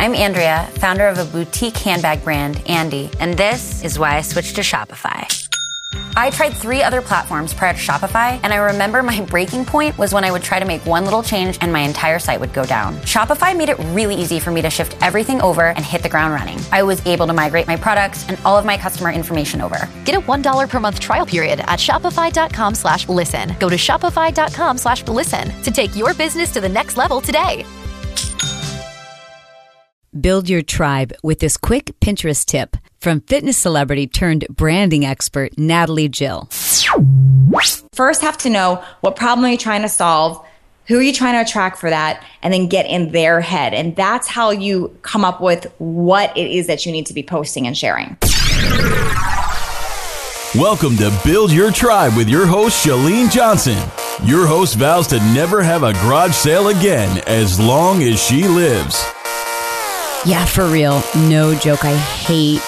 I'm Andrea, founder of a boutique handbag brand, Andy, and this is why I switched to Shopify. I tried 3 other platforms prior to Shopify, and I remember my breaking point was when I would try to make one little change and my entire site would go down. Shopify made it really easy for me to shift everything over and hit the ground running. I was able to migrate my products and all of my customer information over. Get a $1 per month trial period at shopify.com/listen. Go to shopify.com/listen to take your business to the next level today. Build your tribe with this quick Pinterest tip from fitness celebrity turned branding expert Natalie Jill. First, have to know what problem are you trying to solve, who are you trying to attract for that, and then get in their head. And that's how you come up with what it is that you need to be posting and sharing. Welcome to Build Your Tribe with your host, Chalene Johnson. Your host vows to never have a garage sale again as long as she lives. Yeah, for real. No joke. I hate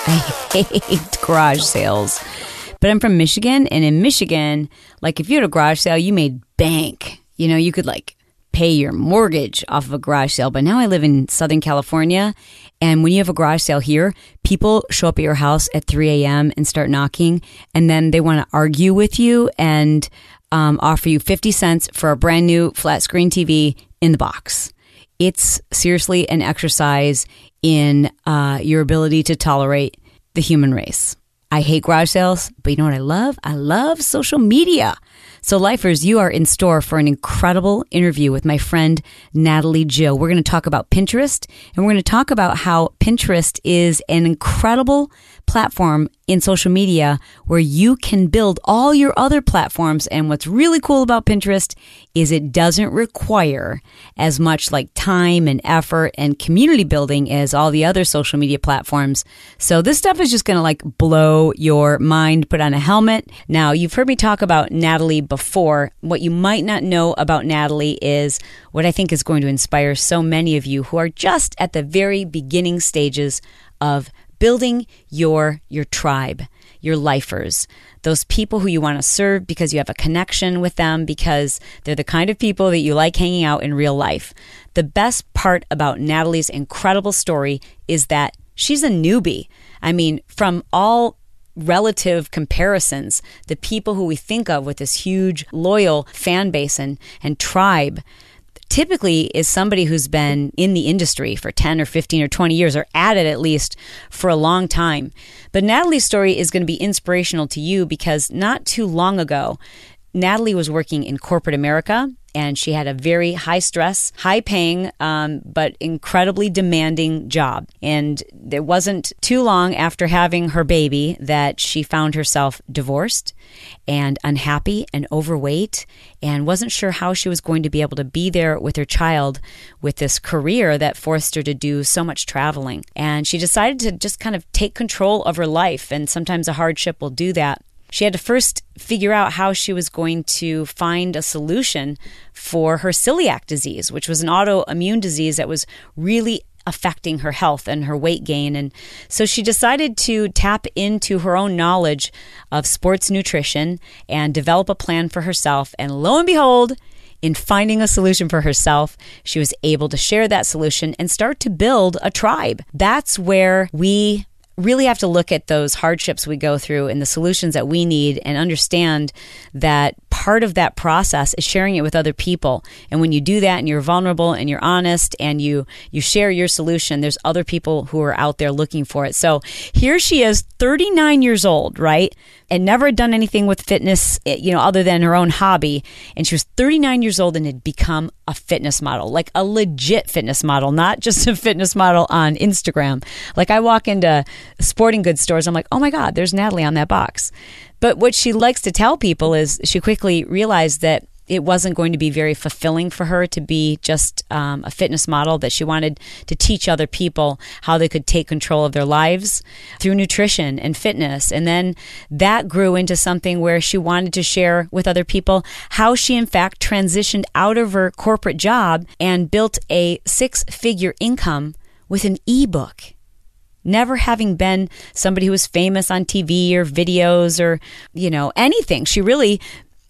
garage sales. But I'm from Michigan, and in Michigan, like if you had a garage sale, you made bank. You know, you could like pay your mortgage off of a garage sale. But now I live in Southern California, and when you have a garage sale here, people show up at your house at 3 a.m. and start knocking, and then they want to argue with you and offer you 50 cents for a brand new flat screen TV in the box. It's seriously an exercise in your ability to tolerate the human race. I hate garage sales, but you know what I love? I love social media. So lifers, you are in store for an incredible interview with my friend Natalie Jill. We're going to talk about Pinterest, and we're going to talk about how Pinterest is an incredible platform in social media where you can build all your other platforms. And what's really cool about Pinterest is it doesn't require as much like time and effort and community building as all the other social media platforms. So this stuff is just going to like blow your mind. Put on a helmet. Now, you've heard me talk about Natalie before. What you might not know about Natalie is what I think is going to inspire so many of you who are just at the very beginning stages of building your tribe, your lifers, those people who you want to serve because you have a connection with them, because they're the kind of people that you like hanging out in real life. The best part about Natalie's incredible story is that she's a newbie. I mean, from all relative comparisons, the people who we think of with this huge loyal fan base and tribe typically is somebody who's been in the industry for 10 or 15 or 20 years, or at it at least for a long time. But Natalie's story is going to be inspirational to you because not too long ago, Natalie was working in corporate America, and she had a very high stress, high paying, but incredibly demanding job. And it wasn't too long after having her baby that she found herself divorced and unhappy and overweight and wasn't sure how she was going to be able to be there with her child with this career that forced her to do so much traveling. And she decided to just kind of take control of her life. And sometimes a hardship will do that. She had to first figure out how she was going to find a solution for her celiac disease, which was an autoimmune disease that was really affecting her health and her weight gain. And so she decided to tap into her own knowledge of sports nutrition and develop a plan for herself. And lo and behold, in finding a solution for herself, she was able to share that solution and start to build a tribe. That's where we really have to look at those hardships we go through and the solutions that we need and understand that part of that process is sharing it with other people. And when you do that and you're vulnerable and you're honest and you share your solution, there's other people who are out there looking for it. So here she is, 39 years old, right? And never had done anything with fitness, other than her own hobby. And she was 39 years old and had become a fitness model, like a legit fitness model, not just a fitness model on Instagram. Like I walk into sporting goods stores, I'm like, oh my God, there's Natalie on that box. But what she likes to tell people is she quickly realized that it wasn't going to be very fulfilling for her to be just a fitness model, that she wanted to teach other people how they could take control of their lives through nutrition and fitness. And then that grew into something where she wanted to share with other people how she, in fact, transitioned out of her corporate job and built a 6-figure income with an ebook. Never having been somebody who was famous on TV or videos or, anything. She really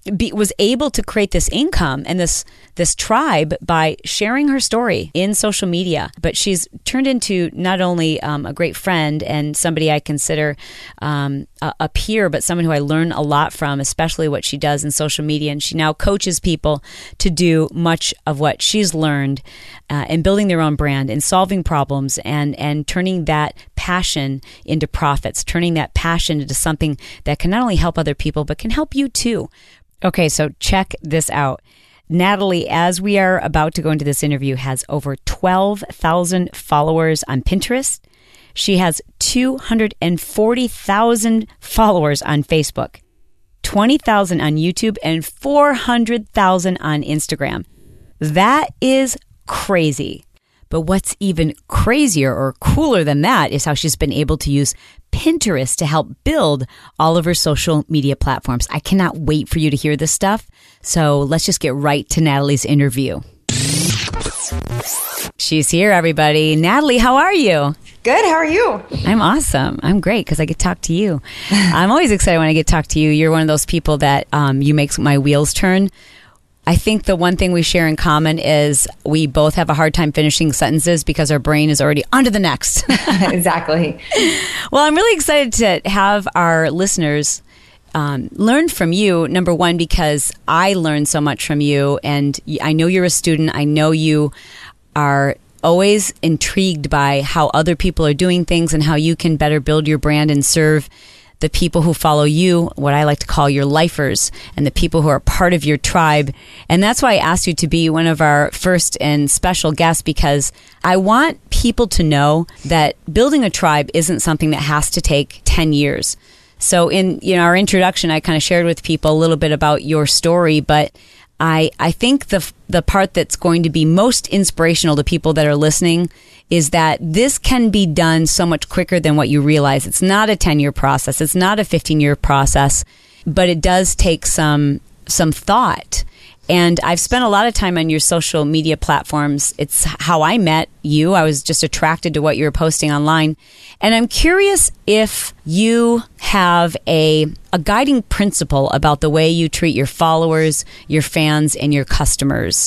was able to create this income and this tribe by sharing her story in social media. But she's turned into not only a great friend and somebody I consider a peer, but someone who I learn a lot from, especially what she does in social media. And she now coaches people to do much of what she's learned in building their own brand and solving problems and turning that passion into profits, turning that passion into something that can not only help other people, but can help you too. Okay, so check this out. Natalie, as we are about to go into this interview, has over 12,000 followers on Pinterest. She has 240,000 followers on Facebook, 20,000 on YouTube, and 400,000 on Instagram. That is crazy. But what's even crazier or cooler than that is how she's been able to use Pinterest to help build all of her social media platforms. I cannot wait for you to hear this stuff. So let's just get right to Natalie's interview. She's here, everybody. Natalie, how are you? Good. How are you? I'm awesome. I'm great because I get to talk to you. I'm always excited when I get to talk to you. You're one of those people that you make my wheels turn. I think the one thing we share in common is we both have a hard time finishing sentences because our brain is already on to the next. Exactly. Well, I'm really excited to have our listeners learn from you, number one, because I learned so much from you. And I know you're a student. I know you are always intrigued by how other people are doing things and how you can better build your brand and serve the people who follow you, what I like to call your lifers, and the people who are part of your tribe. And that's why I asked you to be one of our first and special guests, because I want people to know that building a tribe isn't something that has to take 10 years. So in our introduction, I kind of shared with people a little bit about your story, but I think the part that's going to be most inspirational to people that are listening is that this can be done so much quicker than what you realize. It's not a 10-year process. It's not a 15-year process, but it does take some thought. And I've spent a lot of time on your social media platforms. It's how I met you. I was just attracted to what you were posting online. And I'm curious if you have a guiding principle about the way you treat your followers, your fans, and your customers.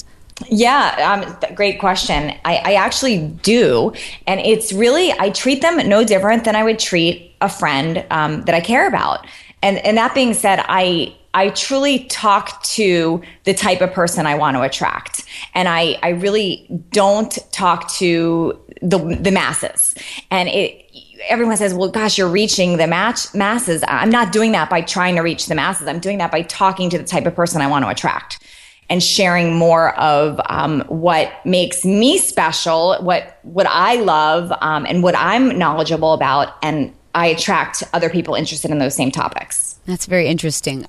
Yeah, great question. I actually do. And it's really, I treat them no different than I would treat a friend that I care about. And that being said, I truly talk to the type of person I want to attract. And I really don't talk to the masses. And everyone says, well, gosh, you're reaching the masses. I'm not doing that by trying to reach the masses. I'm doing that by talking to the type of person I want to attract and sharing more of what makes me special, what I love, and what I'm knowledgeable about. And I attract other people interested in those same topics. That's very interesting.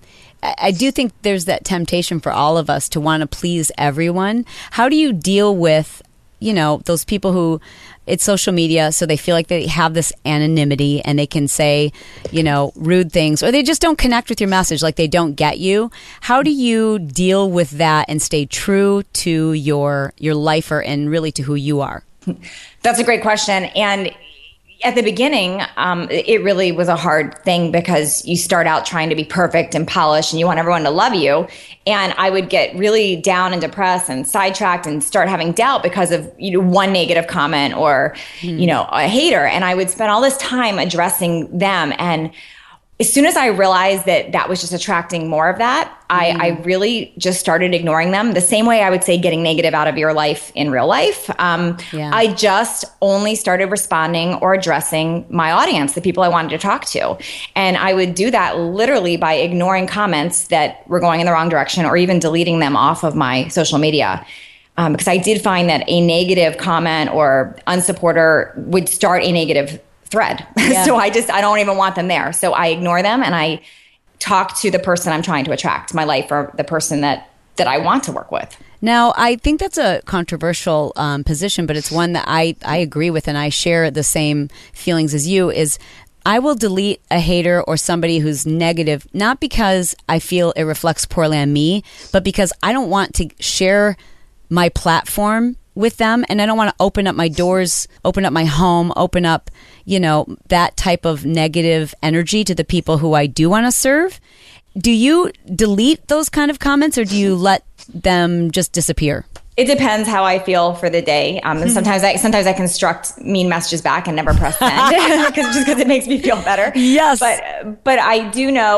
I do think there's that temptation for all of us to want to please everyone. How do you deal with, those people who it's social media, so they feel like they have this anonymity and they can say, rude things, or they just don't connect with your message, like they don't get you? How do you deal with that and stay true to your lifer and really to who you are? That's a great question. And at the beginning, it really was a hard thing because you start out trying to be perfect and polished and you want everyone to love you. And I would get really down and depressed and sidetracked and start having doubt because of one negative comment or, a hater. And I would spend all this time addressing them. And as soon as I realized that was just attracting more of that, I really just started ignoring them. The same way I would say getting negative out of your life in real life. I just only started responding or addressing my audience, the people I wanted to talk to. And I would do that literally by ignoring comments that were going in the wrong direction or even deleting them off of my social media. Because I did find that a negative comment or unsupporter would start a negative thread. Yeah. So I don't even want them there. So I ignore them and I talk to the person I'm trying to attract, my life, or the person that I want to work with. Now, I think that's a controversial position, but it's one that I agree with, and I share the same feelings as you, is I will delete a hater or somebody who's negative, not because I feel it reflects poorly on me, but because I don't want to share my platform with them, and I don't want to open up my doors, open up my home, open up, that type of negative energy to the people who I do want to serve. do you delete those kind of comments or do you let them just disappear? It depends how I feel for the day. Sometimes I construct mean messages back and never press send because it makes me feel better. Yes. But I do know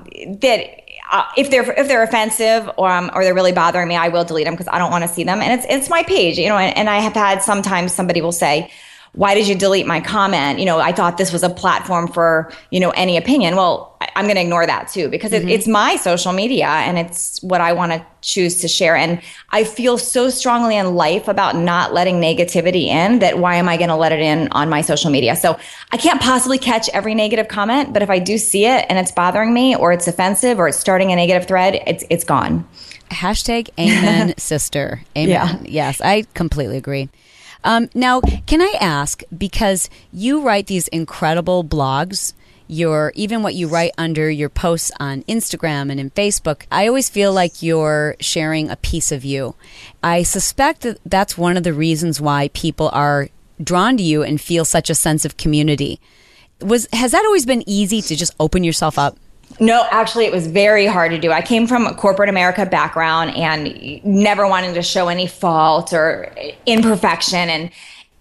that if they're offensive or they're really bothering me, I will delete them because I don't want to see them. And it's my page, and I have had sometimes somebody will say, why did you delete my comment? I thought this was a platform for, any opinion. Well, I'm going to ignore that too, because it's my social media and it's what I want to choose to share. And I feel so strongly in life about not letting negativity in that why am I going to let it in on my social media? So I can't possibly catch every negative comment, but if I do see it and it's bothering me or it's offensive or it's starting a negative thread, it's gone. Hashtag amen, sister. Amen. Yeah. Yes, I completely agree. Now, can I ask, because you write these incredible blogs, even what you write under your posts on Instagram and in Facebook, I always feel like you're sharing a piece of you. I suspect that that's one of the reasons why people are drawn to you and feel such a sense of community. Has that always been easy to just open yourself up? No, actually, it was very hard to do. I came from a corporate America background and never wanting to show any fault or imperfection. And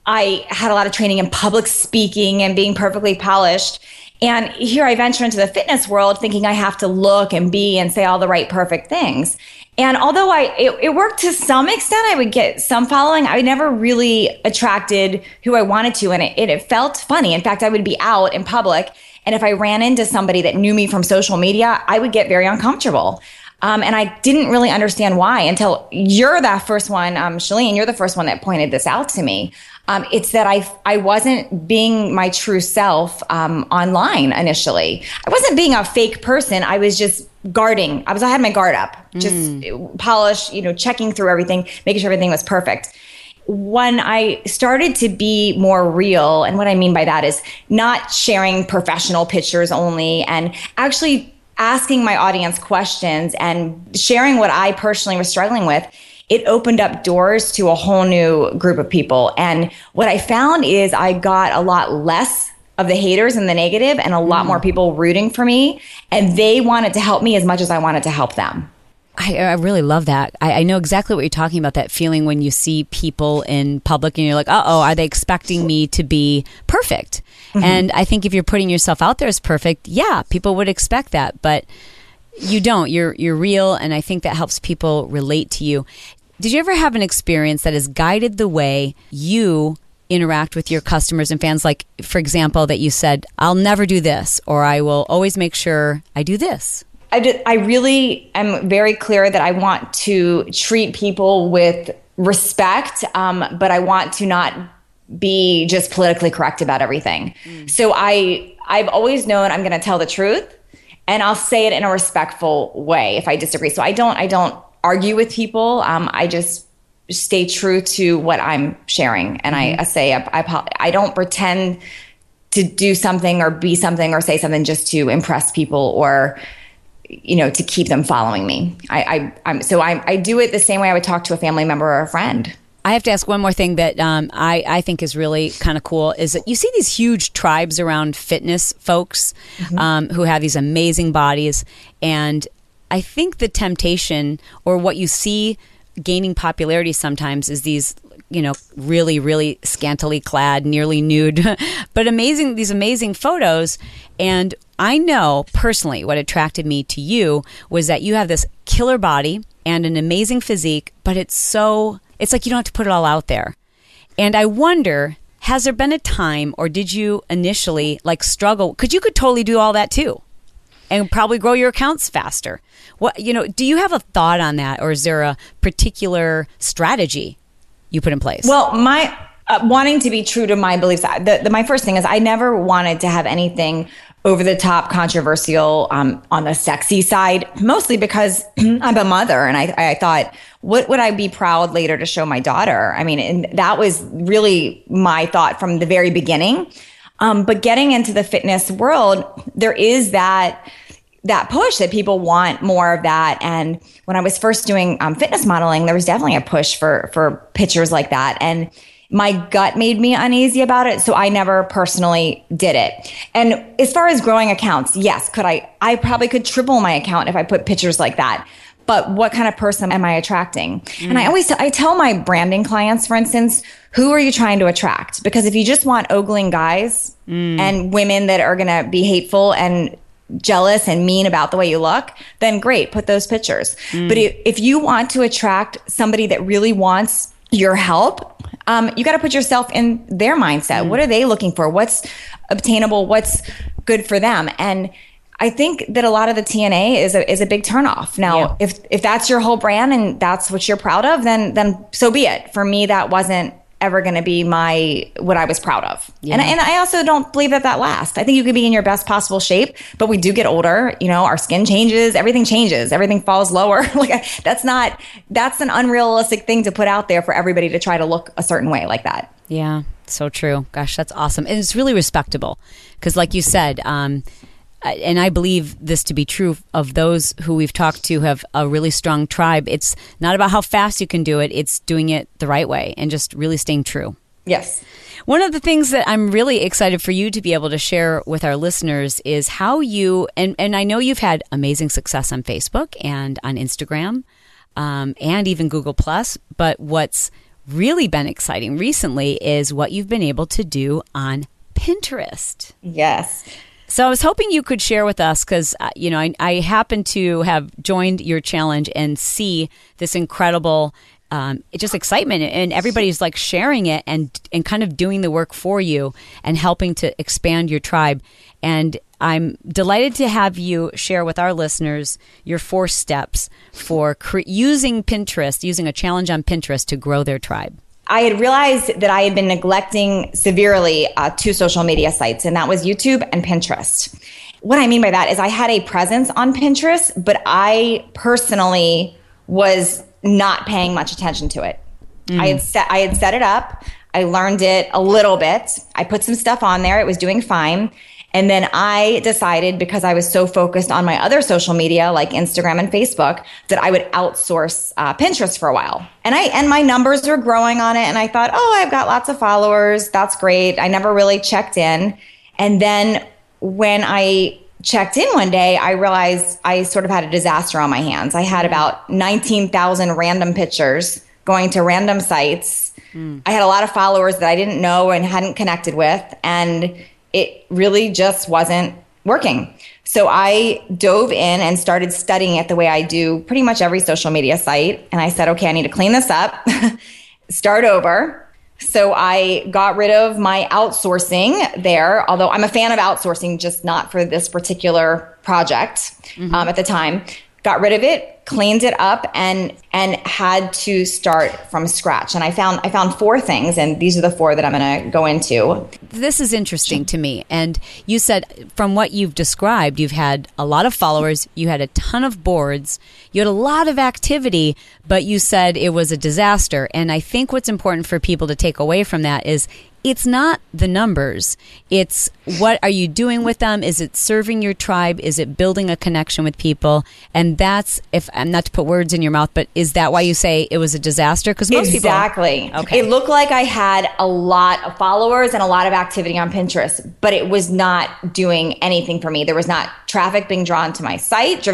I had a lot of training in public speaking and being perfectly polished. And here I venture into the fitness world thinking I have to look and be and say all the right perfect things. And although it worked to some extent, I would get some following, I never really attracted who I wanted to. And it felt funny. In fact, I would be out in public, and if I ran into somebody that knew me from social media, I would get very uncomfortable. And I didn't really understand why until you're that first one, Chalene, you're the first one that pointed this out to me. It's that I wasn't being my true self online initially. I wasn't being a fake person. I was just guarding. I had my guard up, just polished, checking through everything, making sure everything was perfect. When I started to be more real, and what I mean by that is not sharing professional pictures only and actually asking my audience questions and sharing what I personally was struggling with, it opened up doors to a whole new group of people. And what I found is I got a lot less of the haters and the negative and a lot more people rooting for me. And they wanted to help me as much as I wanted to help them. I really love that. I know exactly what you're talking about, that feeling when you see people in public and you're like, uh-oh, are they expecting me to be perfect? Mm-hmm. And I think if you're putting yourself out there as perfect, yeah, people would expect that. But you don't. You're real, and I think that helps people relate to you. Did you ever have an experience that has guided the way you interact with your customers and fans? Like, for example, that you said, I'll never do this, or I will always make sure I do this. I really am very clear that I want to treat people with respect, but I want to not be just politically correct about everything. So I've always known I'm going to tell the truth, and I'll say it in a respectful way if I disagree. So I don't argue with people. I just stay true to what I'm sharing, and I say I don't pretend to do something or be something or say something just to impress people or to keep them following me. I do it the same way I would talk to a family member or a friend. I have to ask one more thing that I think is really kind of cool is that you see these huge tribes around fitness folks who have these amazing bodies. And I think the temptation or what you see gaining popularity sometimes is these, really, really scantily clad, nearly nude, but these amazing photos. And I know personally what attracted me to you was that you have this killer body and an amazing physique, but it's like you don't have to put it all out there. And I wonder, has there been a time, or did you initially struggle? Because you could totally do all that too and probably grow your accounts faster. Do you have a thought on that, or is there a particular strategy you put in place? Well, my wanting to be true to my beliefs, my first thing is I never wanted to have anything over the top, controversial on the sexy side, mostly because I'm a mother and I thought, what would I be proud later to show my daughter? I mean, and that was really my thought from the very beginning. But getting into the fitness world, there is that push that people want more of that. And when I was first doing fitness modeling, there was definitely a push for pictures like that. And My gut made me uneasy about it, so I never personally did it. And as far as growing accounts, yes, I probably could triple my account if I put pictures like that. But what kind of person am I attracting? And I tell my branding clients, for instance, who are you trying to attract? Because if you just want ogling guys and women that are going to be hateful and jealous and mean about the way you look, then great, put those pictures. But if you want to attract somebody that really wants your help, you got to put yourself in their mindset. What are they looking for? What's obtainable? What's good for them? And I think that a lot of the TNA is a big turnoff. Now, if that's your whole brand and that's what you're proud of, then so be it. For me, that wasn't ever going to be what I was proud of. And I also don't believe that lasts. I think you could be in your best possible shape, but we do get older. Our skin changes, everything falls lower. That's an unrealistic thing to put out there for everybody to try to look a certain way like that. Yeah, so true. Gosh, that's awesome. And it's really respectable because like you said, and I believe this to be true of those who we've talked to have a really strong tribe. It's not about how fast you can do it. It's doing it the right way and just really staying true. Yes. One of the things that I'm really excited for you to be able to share with our listeners is how you, and I know you've had amazing success on Facebook and on Instagram and even Google+, but what's really been exciting recently is what you've been able to do on Pinterest. Yes. So I was hoping you could share with us because, I happen to have joined your challenge and see this incredible just excitement and everybody's like sharing it and kind of doing the work for you and helping to expand your tribe. And I'm delighted to have you share with our listeners your 4 steps for using a challenge on Pinterest to grow their tribe. I had realized that I had been neglecting severely 2 social media sites, and that was YouTube and Pinterest. What I mean by that is I had a presence on Pinterest, but I personally was not paying much attention to it. I had set it up. I learned it a little bit. I put some stuff on there. It was doing fine. And then I decided, because I was so focused on my other social media like Instagram and Facebook, that I would outsource Pinterest for a while. And my numbers were growing on it. And I thought, I've got lots of followers. That's great. I never really checked in. And then when I checked in one day, I realized I sort of had a disaster on my hands. I had about 19,000 random pictures going to random sites. I had a lot of followers that I didn't know and hadn't connected with. And it really just wasn't working. So I dove in and started studying it the way I do pretty much every social media site. And I said, okay, I need to clean this up, start over. So I got rid of my outsourcing there, although I'm a fan of outsourcing, just not for this particular project at the time. Got rid of it, cleaned it up, and had to start from scratch. And I found 4 things, and these are the 4 that I'm going to go into. This is interesting to me. And you said, from what you've described, you've had a lot of followers, you had a ton of boards, you had a lot of activity, but you said it was a disaster. And I think what's important for people to take away from that is it's not the numbers. It's what are you doing with them? Is it serving your tribe? Is it building a connection with people? And that's, if I'm not to put words in your mouth, but is that why you say it was a disaster? Because most Exactly. people... Okay. It looked like I had a lot of followers and a lot of activity on Pinterest, but it was not doing anything for me. There was not traffic being driven to my site.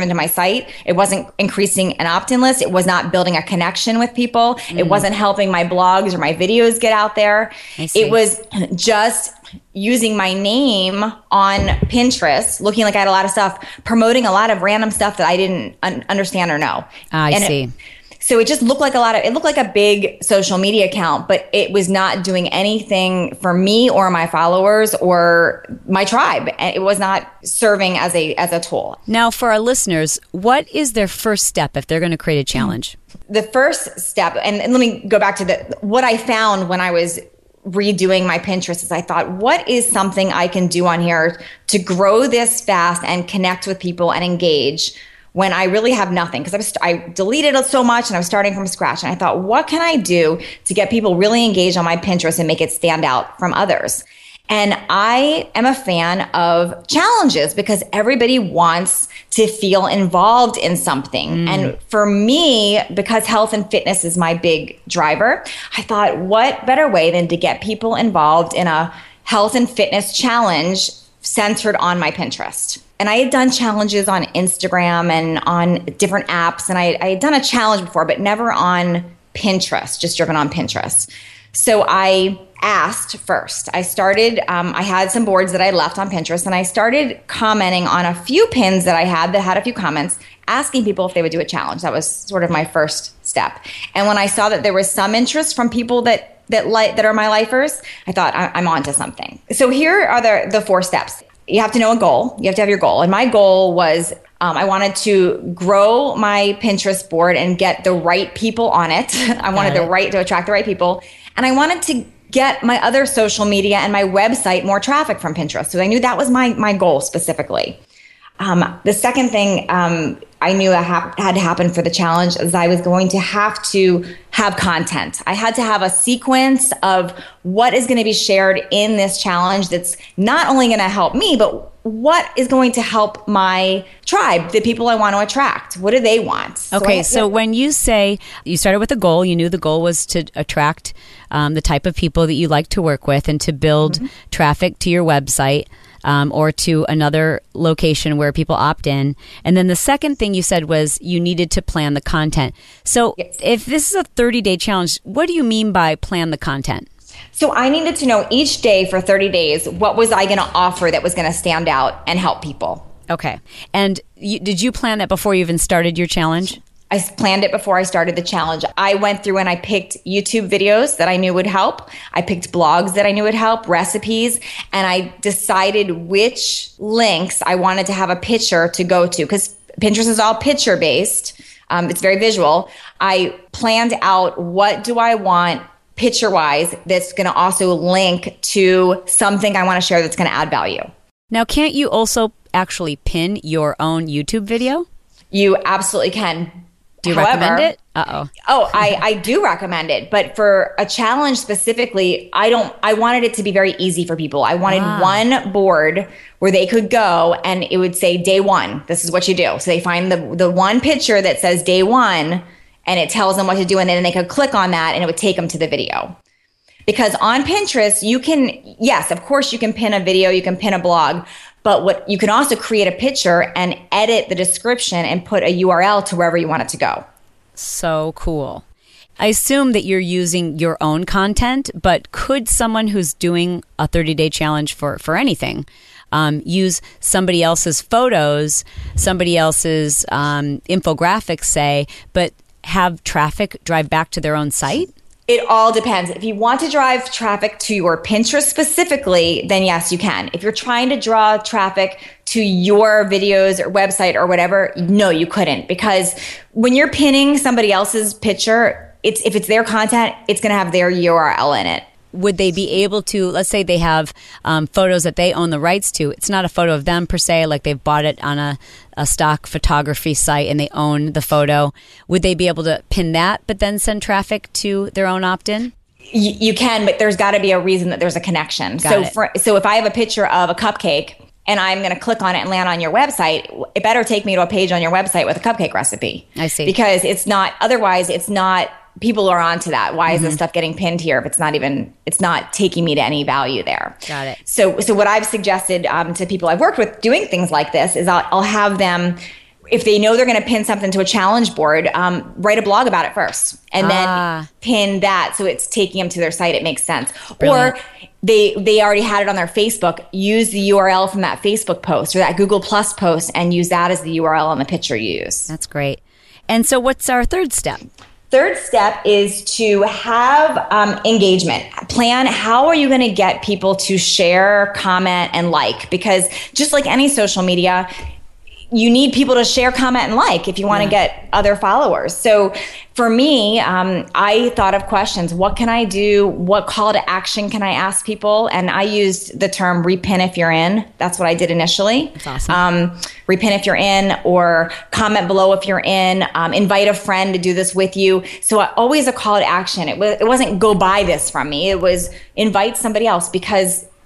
It wasn't increasing an opt-in list. It was not building a connection with people. It wasn't helping my blogs or my videos get out there. It was just using my name on Pinterest, looking like I had a lot of stuff, promoting a lot of random stuff that I didn't understand or know. I see. So it just looked like it looked like a big social media account, but it was not doing anything for me or my followers or my tribe. It was not serving as a tool. Now, for our listeners, what is their first step if they're going to create a challenge? The first step, and let me go back to what I found when I was redoing my Pinterest, is I thought, what is something I can do on here to grow this fast and connect with people and engage when I really have nothing? Because I deleted it so much and I was starting from scratch. And I thought, what can I do to get people really engaged on my Pinterest and make it stand out from others? And I am a fan of challenges because everybody wants to feel involved in something. And for me, because health and fitness is my big driver, I thought, what better way than to get people involved in a health and fitness challenge centered on my Pinterest. And I had done challenges on Instagram and on different apps. And I had done a challenge before, but never on Pinterest, just driven on Pinterest. So I asked first. I started, I had some boards that I left on Pinterest, and I started commenting on a few pins that I had that had a few comments, asking people if they would do a challenge. That was sort of my first step. And when I saw that there was some interest from people that are my lifers, I thought I'm onto something. So here are the 4 steps. You have to know a goal. You have to have your goal. And my goal was I wanted to grow my Pinterest board and get the right people on it. I wanted to attract the right people. And I wanted to get my other social media and my website more traffic from Pinterest. So I knew that was my goal specifically. The second thing I knew had to happen for the challenge is I was going to have content. I had to have a sequence of what is going to be shared in this challenge that's not only going to help me, but what is going to help my tribe, the people I want to attract. What do they want? Okay, so when you say you started with a goal, you knew the goal was to attract the type of people that you like to work with and to build traffic to your website. Or to another location where people opt in. And then the second thing you said was you needed to plan the content. So if this is a 30-day challenge, what do you mean by plan the content? So I needed to know each day for 30 days, what was I going to offer that was going to stand out and help people? Okay. And did you plan that before you even started your challenge? I planned it before I started the challenge. I went through and I picked YouTube videos that I knew would help. I picked blogs that I knew would help, recipes, and I decided which links I wanted to have a picture to go to because Pinterest is all picture based. It's very visual. I planned out what do I want picture wise that's going to also link to something I want to share that's going to add value. Now, can't you also actually pin your own YouTube video? You absolutely can. Do you recommend it? Uh-oh. Oh, I do recommend it. But for a challenge specifically, I wanted it to be very easy for people. I wanted one board where they could go and it would say day 1. This is what you do. So they find the one picture that says day 1 and it tells them what to do. And then they could click on that and it would take them to the video. Because on Pinterest, you can, yes, of course you can pin a video, you can pin a blog, but what you can also create a picture and edit the description and put a URL to wherever you want it to go. So cool. I assume that you're using your own content, but could someone who's doing a 30-day challenge for anything use somebody else's photos, somebody else's infographics, say, but have traffic drive back to their own site? It all depends. If you want to drive traffic to your Pinterest specifically, then yes, you can. If you're trying to draw traffic to your videos or website or whatever, no, you couldn't. Because when you're pinning somebody else's picture, if it's their content, it's going to have their URL in it. Would they be able to, let's say they have photos that they own the rights to. It's not a photo of them per se, like they've bought it on a stock photography site and they own the photo. Would they be able to pin that, but then send traffic to their own opt-in? You can, but there's got to be a reason that there's a connection. So if I have a picture of a cupcake and I'm going to click on it and land on your website, it better take me to a page on your website with a cupcake recipe. I see. Because otherwise it's not, people are onto that. Why is this stuff getting pinned here if it's not taking me to any value there? Got it. So what I've suggested to people I've worked with doing things like this is I'll have them, if they know they're going to pin something to a challenge board, write a blog about it first and then pin that so it's taking them to their site. It makes sense. Brilliant. Or they already had it on their Facebook. Use the URL from that Facebook post or that Google Plus post and use that as the URL on the picture you use. That's great. And so what's our third step? Third step is to have engagement. Plan how are you going to get people to share, comment, and like? Because just like any social media, you need people to share, comment, and like if you want to get other followers. So for me, I thought of questions. What can I do? What call to action can I ask people? And I used the term repin if you're in. That's what I did initially. That's awesome. Repin if you're in, or comment below if you're in. Invite a friend to do this with you. So always a call to action. It wasn't go buy this from me. It was invite somebody else, because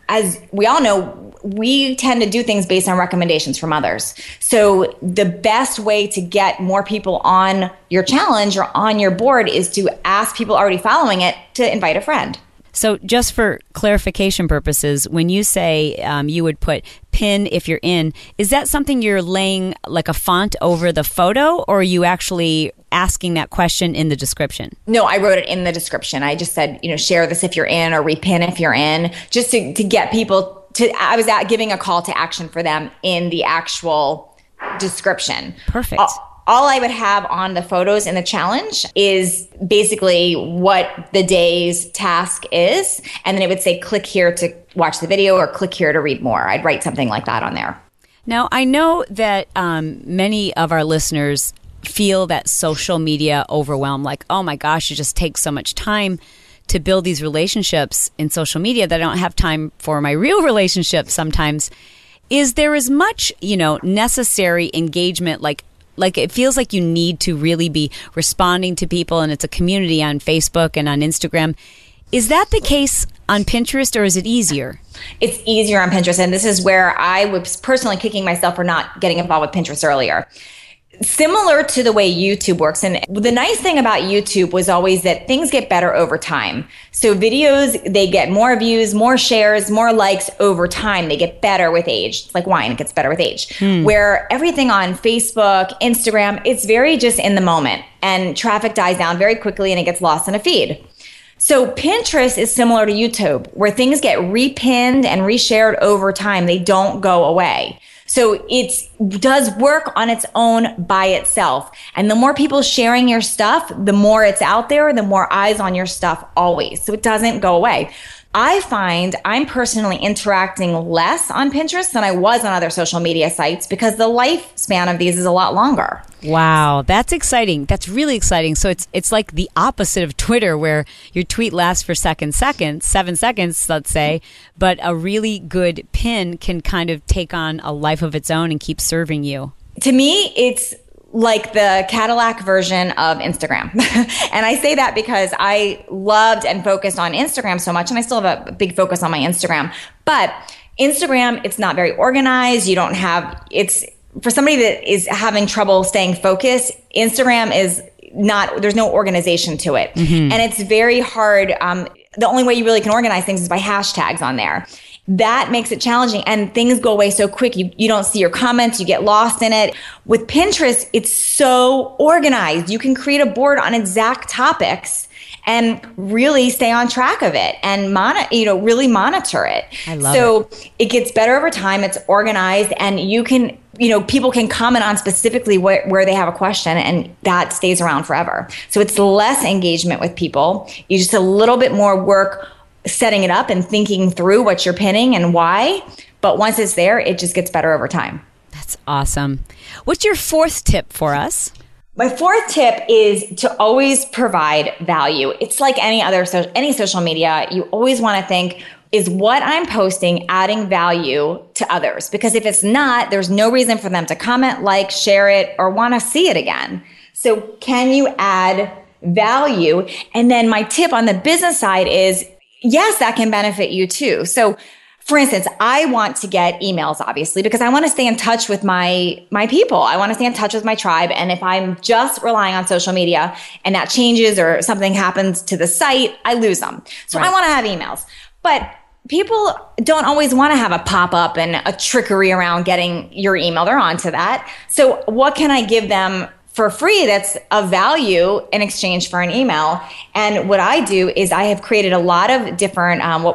as we all know, we tend to do things based on recommendations from others. So the best way to get more people on your challenge or on your board is to ask people already following it to invite a friend. So just for clarification purposes, when you say you would put pin if you're in, is that something you're laying like a font over the photo, or are you actually asking that question in the description? No, I wrote it in the description. I just said, share this if you're in, or repin if you're in, just to get people to, I was giving a call to action for them in the actual description. Perfect. All I would have on the photos in the challenge is basically what the day's task is. And then it would say, click here to watch the video or click here to read more. I'd write something like that on there. Now, I know that many of our listeners feel that social media overwhelm, like, oh my gosh, it just takes so much time to build these relationships in social media that I don't have time for my real relationships sometimes. Is there as much, necessary engagement, like it feels like you need to really be responding to people, and it's a community on Facebook and on Instagram. Is that the case on Pinterest, or is it easier? It's easier on Pinterest, and this is where I was personally kicking myself for not getting involved with Pinterest earlier. Similar to the way YouTube works. And the nice thing about YouTube was always that things get better over time. So videos, they get more views, more shares, more likes over time. They get better with age. It's like wine, it gets better with age. Where everything on Facebook, Instagram, it's very just in the moment, and traffic dies down very quickly and it gets lost in a feed. So Pinterest is similar to YouTube, where things get repinned and reshared over time. They don't go away. So it does work on its own by itself. And the more people sharing your stuff, the more it's out there, the more eyes on your stuff always. So it doesn't go away. I find I'm personally interacting less on Pinterest than I was on other social media sites because the lifespan of these is a lot longer. Wow, that's exciting. That's really exciting. So it's like the opposite of Twitter, where your tweet lasts for 7 seconds, let's say, but a really good pin can kind of take on a life of its own and keep serving you. To me, it's like the Cadillac version of Instagram. And I say that because I loved and focused on Instagram so much, and I still have a big focus on my Instagram. But Instagram, it's not very organized. It's for somebody that is having trouble staying focused, Instagram is not, there's no organization to it. And it's very hard. The only way you really can organize things is by hashtags on there. That makes it challenging, and things go away so quick. You don't see your comments, you get lost in it. With Pinterest, it's so organized. You can create a board on exact topics and really stay on track of it and really monitor it. I love it. It gets better over time. It's organized, and you can, people can comment on specifically where they have a question, and that stays around forever. So it's less engagement with people. You just a little bit more work setting it up and thinking through what you're pinning and why. But once it's there, it just gets better over time. That's awesome. What's your fourth tip for us? My fourth tip is to always provide value. It's like any social media. You always want to think, is what I'm posting adding value to others? Because if it's not, there's no reason for them to comment, like, share it, or want to see it again. So can you add value? And then my tip on the business side is, yes, that can benefit you too. So for instance, I want to get emails, obviously, because I want to stay in touch with my people. I want to stay in touch with my tribe. And if I'm just relying on social media and that changes or something happens to the site, I lose them. So I want to have emails. But people don't always want to have a pop-up and a trickery around getting your email. They're onto that. So what can I give them for free that's of value in exchange for an email? And what I do is I have created a lot of different what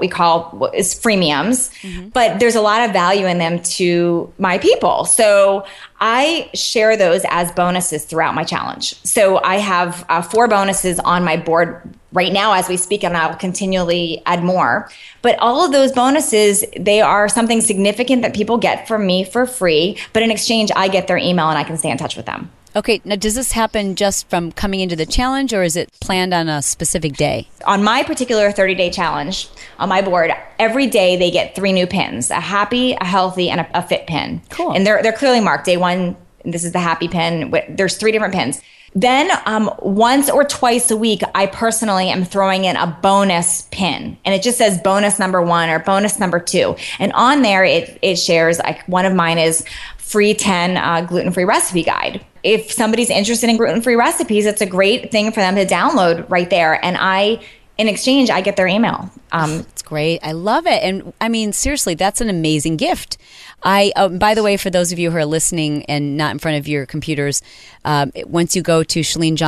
is freemiums, but there's a lot of value in them to my people. So I share those as bonuses throughout my challenge. So I have 4 bonuses on my board right now as we speak, and I'll continually add more. But all of those bonuses, they are something significant that people get from me for free, but in exchange, I get their email and I can stay in touch with them. Okay, now does this happen just from coming into the challenge, or is it planned on a specific day? On my particular 30-day challenge on my board, every day they get 3 new pins: a happy, a healthy, and a fit pin. Cool. And they're clearly marked. Day 1, this is the happy pin. There's 3 different pins. Then once or twice a week, I personally am throwing in a bonus pin, and it just says bonus number 1 or bonus number 2. And on there, it shares, like, one of mine is free 10 gluten-free recipe guide. If somebody's interested in gluten-free recipes, it's a great thing for them to download right there. And in exchange, I get their email. That's great. I love it. And I mean, seriously, that's an amazing gift. By the way, for those of you who are listening and not in front of your computers, once you go to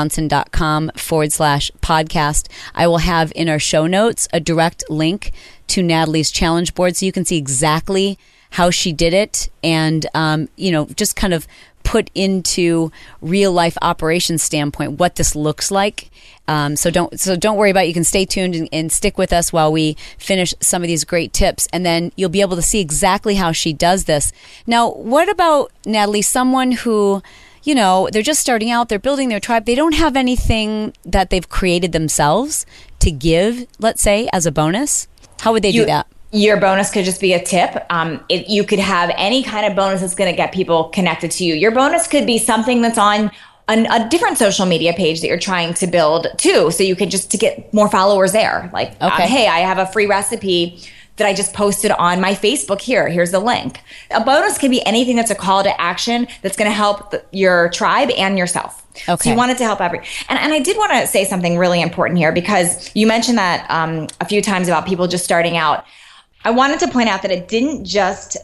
ChaleneJohnson.com/podcast, I will have in our show notes a direct link to Natalie's challenge board so you can see exactly how she did it and, just kind of put into real life operations standpoint what this looks like. So don't worry about it. You can stay tuned and stick with us while we finish some of these great tips, and then you'll be able to see exactly how she does this. Now, what about, Natalie, someone who, they're just starting out, they're building their tribe, they don't have anything that they've created themselves to give, let's say, as a bonus? How would they do that? Your bonus could just be a tip. You could have any kind of bonus that's going to get people connected to you. Your bonus could be something that's on a different social media page that you're trying to build too. So you could just to get more followers there. Like, hey, I have a free recipe that I just posted on my Facebook here. Here's the link. A bonus can be anything that's a call to action that's going to help your tribe and yourself. Okay. So you want it to help and I did want to say something really important here, because you mentioned that a few times about people just starting out. I wanted to point out that it didn't just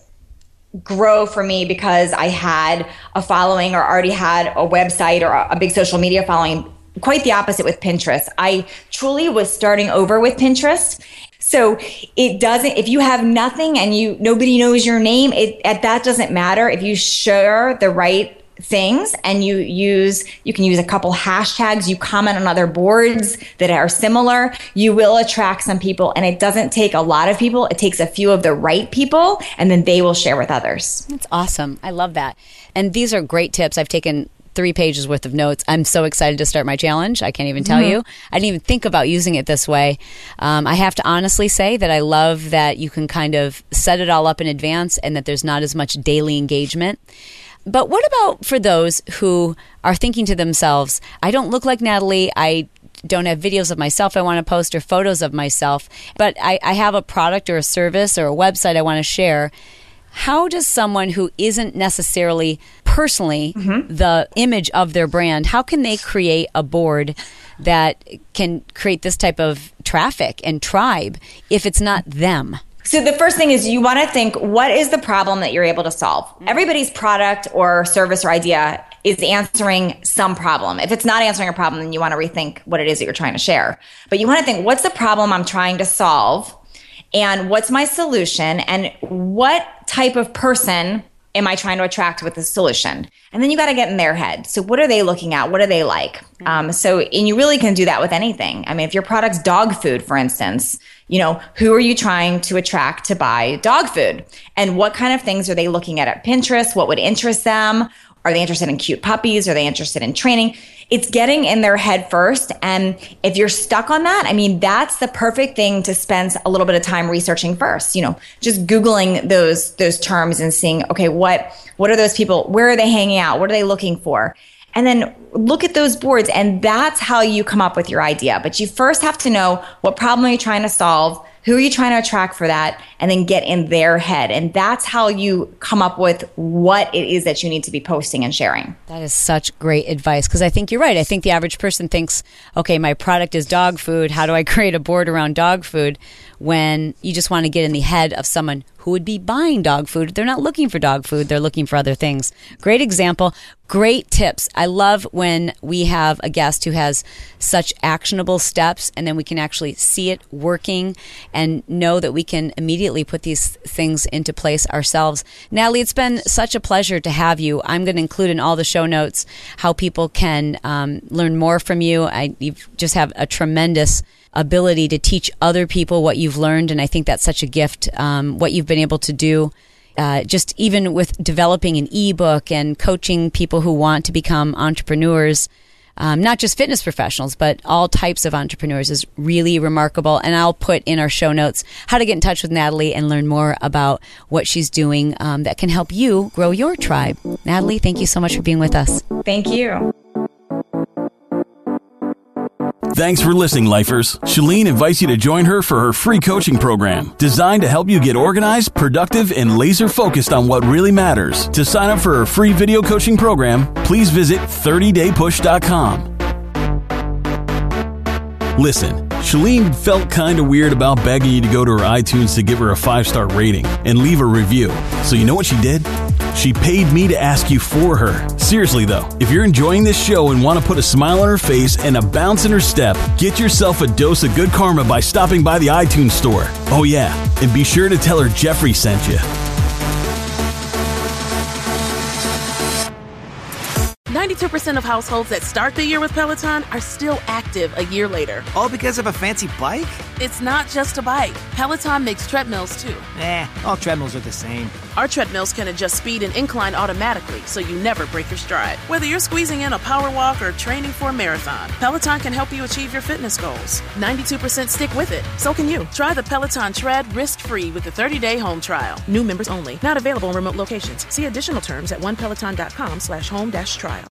grow for me because I had a following or already had a website or a big social media following. Quite the opposite with Pinterest. I truly was starting over with Pinterest. So it doesn't, if you have nothing and nobody knows your name, that doesn't matter. If you share the right things and you can use a couple hashtags, you comment on other boards that are similar, you will attract some people. And it doesn't take a lot of people. It takes a few of the right people, and then they will share with others. That's awesome. I love that. And these are great tips. I've taken 3 pages worth of notes. I'm so excited to start my challenge. I can't even tell you. I didn't even think about using it this way. I have to honestly say that I love that you can kind of set it all up in advance and that there's not as much daily engagement. But what about for those who are thinking to themselves, I don't look like Natalie, I don't have videos of myself I want to post or photos of myself, but I have a product or a service or a website I want to share. How does someone who isn't necessarily personally the image of their brand, how can they create a board that can create this type of traffic and tribe if it's not them? So the first thing is you want to think, what is the problem that you're able to solve? Everybody's product or service or idea is answering some problem. If it's not answering a problem, then you want to rethink what it is that you're trying to share. But you want to think, what's the problem I'm trying to solve? And what's my solution? And what type of person am I trying to attract with the solution? And then you got to get in their head. So what are they looking at? What do they like? And you really can do that with anything. I mean, if your product's dog food, for instance, who are you trying to attract to buy dog food? And what kind of things are they looking at Pinterest? What would interest them? Are they interested in cute puppies? Are they interested in training? It's getting in their head first. And if you're stuck on that, I mean, that's the perfect thing to spend a little bit of time researching first, just Googling those terms and seeing, okay, what are those people? Where are they hanging out? What are they looking for? And then look at those boards, and that's how you come up with your idea. But you first have to know what problem are you trying to solve, who are you trying to attract for that, and then get in their head. And that's how you come up with what it is that you need to be posting and sharing. That is such great advice, because I think you're right. I think the average person thinks, okay, my product is dog food. How do I create a board around dog food? When you just want to get in the head of someone who would be buying dog food. They're not looking for dog food. They're looking for other things. Great example. Great tips. I love when we have a guest who has such actionable steps, and then we can actually see it working and know that we can immediately put these things into place ourselves. Natalie, it's been such a pleasure to have you. I'm going to include in all the show notes how people can learn more from you. You just have a tremendous ability to teach other people what you've learned, and I think that's such a gift, what you've been able to do, just even with developing an ebook and coaching people who want to become entrepreneurs, not just fitness professionals, but all types of entrepreneurs, is really remarkable. And I'll put in our show notes how to get in touch with Natalie and learn more about what she's doing that can help you grow your tribe. Natalie, thank you so much for being with us. Thank you. Thanks for listening, Lifers. Shalene invites you to join her for her free coaching program, designed to help you get organized, productive, and laser focused on what really matters. To sign up for her free video coaching program, please visit 30daypush.com. Listen, Shalene felt kind of weird about begging you to go to her iTunes to give her a 5-star rating and leave a review. So you know what she did? She paid me to ask you for her. Seriously though, if you're enjoying this show and want to put a smile on her face and a bounce in her step, get yourself a dose of good karma by stopping by the iTunes store. Oh yeah, and be sure to tell her Jeffrey sent you. 92% of households that start the year with Peloton are still active a year later. All because of a fancy bike? It's not just a bike. Peloton makes treadmills too. All treadmills are the same. Our treadmills can adjust speed and incline automatically, so you never break your stride. Whether you're squeezing in a power walk or training for a marathon, Peloton can help you achieve your fitness goals. 92% stick with it. So can you. Try the Peloton Tread risk-free with the 30-day home trial. New members only. Not available in remote locations. See additional terms at onepeloton.com/home-trial.